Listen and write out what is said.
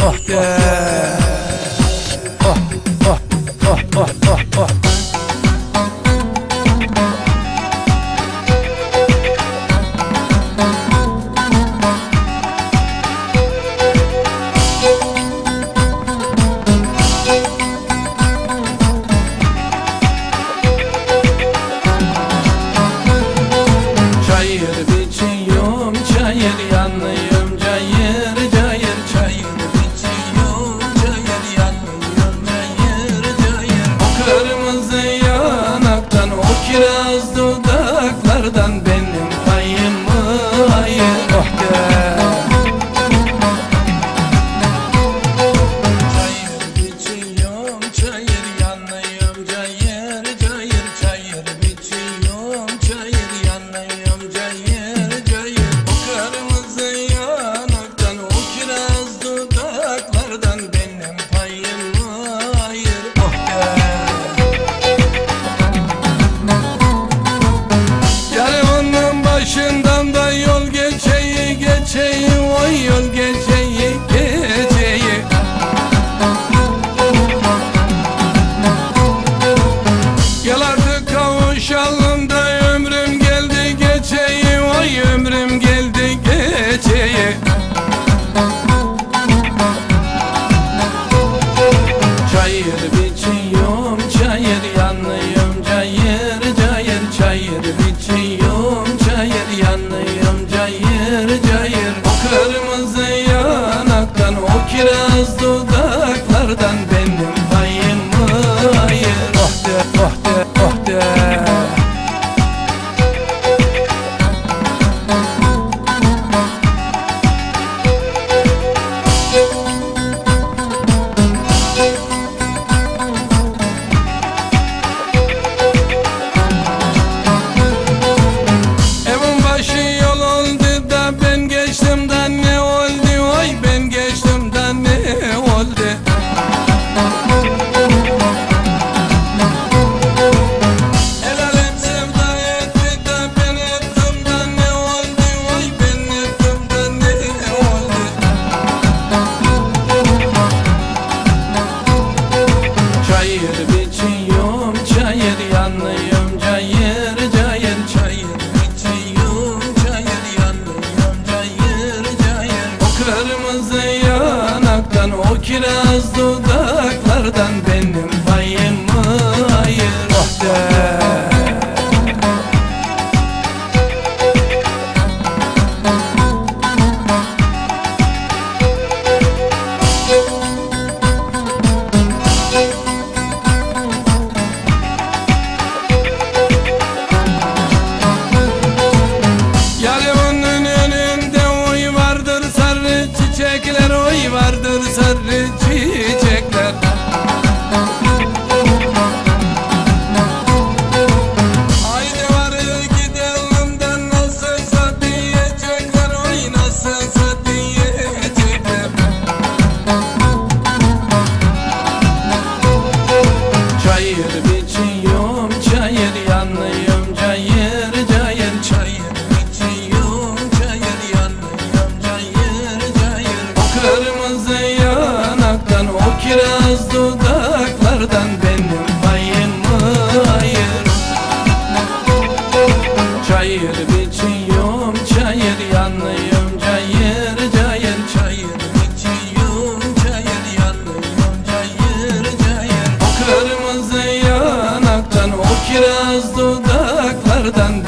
oh de. Oh oh oh oh oh oh. Çayır biçiyorum, çayır yanıyorum, cayır cayır. Çayır biçiyorum, çayır yanıyorum, cayır cayır. O kırmızı yanaktan, o kiraz dudaklardan benim payım mı hayır? Oh de. Çayır biçiyorum, çayır yanıyorum, cayır cayır. Çayır biçiyorum, çayır yanıyorum, cayır cayır. O kırmızı yanaktan, o kiraz dudaklardan benim payım mı hayır? Oh de. Yarımın başından da yol geçeyi geçeyi, oy yol geçeyi geçeyi. Gel artık kavuşalım da ömrüm geldi geçeyi, oy ömrüm geldi geçeyi. Çayır biçiyorum, çayır yanıyorum, cayır cayır. Çayır biçiyorum, çayır yanıyorum, cayır cayır. O kırmızı yanaktan, o kiraz dudaklardan benim payım mı hayır? Oh de, oh de, oh de. Evin başı yol oldu da ben geçtim da ne oldu? Oy ben geçtim da ne oldu? El alem sevda etti da ben ettim da ne oldu? Oy ben ettim da ne oldu? Çayır biçiyorum, çayır yanıyorum, cayır cayır. Çayır biçiyorum, çayır yanıyorum, cayır cayır. O kırmızı yanaktan, o kiraz dudaklardan benim payım mı hayır? Oh de. Yarımın önünde oy vardır sarı çiçekler, oy vardır sarı çiçekler. Haydi varır gidelim de nasılsa diyecekler, oy nasılsa diyecekler. Çayır biçiyorum, çayır yanıyorum, cayır cayır. Çayır biçiyorum, çayır yanıyorum, cayır cayır. O kırmızı yanaktan, o kiraz dudaklardan benim payım mı hayır? Çayır biçiyorum, çayır yanıyorum, cayır cayır. Çayır biçiyorum, çayır yanıyorum, cayır cayır. O kırmızı yanaktan, o kiraz dudaklardan